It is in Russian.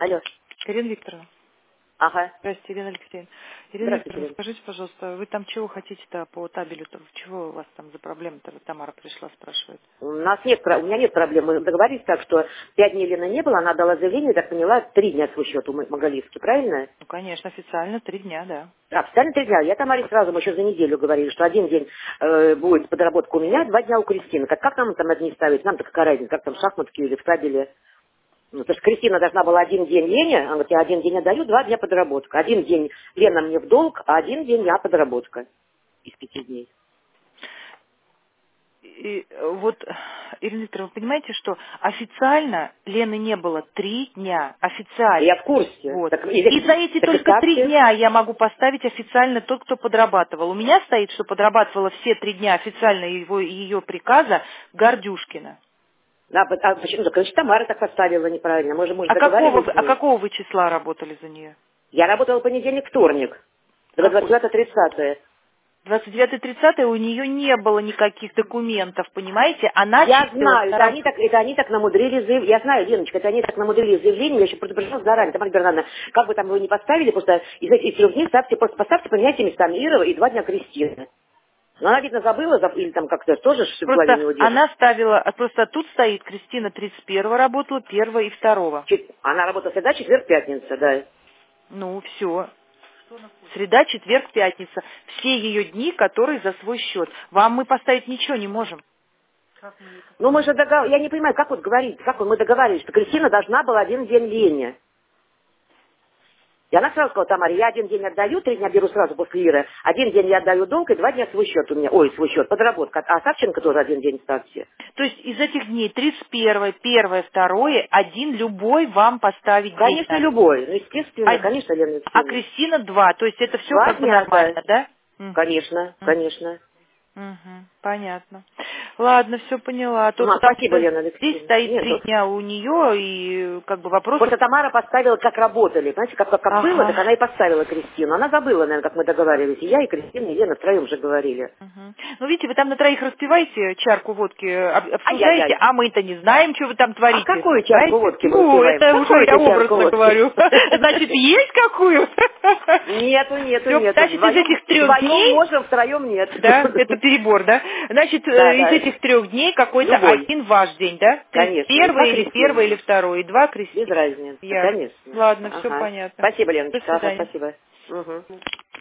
Алло. Ирина Викторовна. Ага. Здравствуйте, Ирина Алексеевна. Ирина Здравствуйте, Викторовна, Ирина. скажите, пожалуйста, вы там чего хотите-то по табелю-то? Чего у вас там за проблема-то? Тамара пришла, спрашивает. У меня нет проблем. Мы договорились так, что 5 дней Лены не было, она дала заявление, так поняла, 3 дня свой счет у Магалевски, правильно? Ну, конечно, официально 3 дня, да. Официально 3 дня. Я Тамаре сразу, мы еще за неделю говорили, что один день будет подработка у меня, 2 дня у Кристины. Как нам там одни ставить? Нам-то какая разница, как там шахматки или в табеле? Ну, потому что Кристина должна была 1 день Лене, она говорит, я 1 день отдаю, 2 дня подработка. 1 день Лена мне в долг, а 1 день я подработка из 5 дней. И вот, Ирина Викторовна, вы понимаете, что официально Лены не было 3 дня, официально. Я в курсе. Вот. Так, И за эти так и только 3 ставьте. дня я могу поставить официально тот, кто подрабатывал. У меня стоит, что подрабатывала все 3 дня официально ее приказа Гордюшкина. Почему? Так, значит, Тамара так поставила неправильно. Мы же А договаривались с ней. какого вы числа работали за нее? Я работала понедельник, вторник. 29-30. 29-30 у нее не было никаких документов, понимаете? Она Я числилась знаю, на это они так намудрили заявление. Я знаю, Леночка, это они так намудрили заявление. Я еще предупреждала заранее. Тамара Бернановна, как бы там вы не поставили, просто из этих 3 дней просто поставьте, поменяйте местами Ира и 2 дня Кристины. Но она, видно, забыла, или там как-то тоже в голове не Просто удержит. она ставила, просто тут стоит Кристина 31 работала, 1 и 2. Она работала среда, четверг, пятница, да. Ну, все. Среда, четверг, пятница. Все ее дни, которые за свой счет. Вам мы поставить ничего не можем. Ну, мы же я не понимаю, как вот говорить, мы договаривались, что Кристина должна была 1 день Лене. И она сразу сказала, Тамаре, я 1 день отдаю, 3 дня беру сразу после Иры, 1 день я отдаю долг, и 2 дня свой счет у меня, свой счет, подработка. А Савченко тоже 1 день ставьте. То есть из этих дней 31, 1, 2, один любой вам поставить день Конечно, надо. любой, ну, естественно, конечно, Лена А Алексеевна. Кристина 2, то есть это все 2 как бы дня, да. нормально, да? Конечно, конечно. Понятно. Ладно, все поняла. То потому Спасибо, что Лена здесь Алексеевна. стоит Нет, 3 дня у нее, и как бы вопросов... просто Тамара поставила, как работали. Понимаете, как было, так Ага. она и поставила Кристину. Она забыла, наверное, как мы договаривались. И я, и Кристина, и Лена втроем же говорили. Ну, видите, вы там на троих распиваете, чарку водки обсуждаете, Ай-яй-яй. а мы-то не знаем, что вы там А творите. какую чарку Понимаете? водки мы Ну, выпиваем? это уже Какую я это чарку образно водки? говорю. Значит, есть какую? Нету, нету, Все, нету. значит, из этих 3 Вдвоем дней, можем, втроем нет. да, это перебор, да? Значит, Да, из да. этих 3 дней какой-то Любой. один ваш день, да? Конечно. И 31 2 или 1 Кристины. или 2, и 2 Без Кристины. разницы, Ясно. конечно. Ладно, все Ага. понятно. Спасибо, До Леночка. Ага, свидания. спасибо. Угу.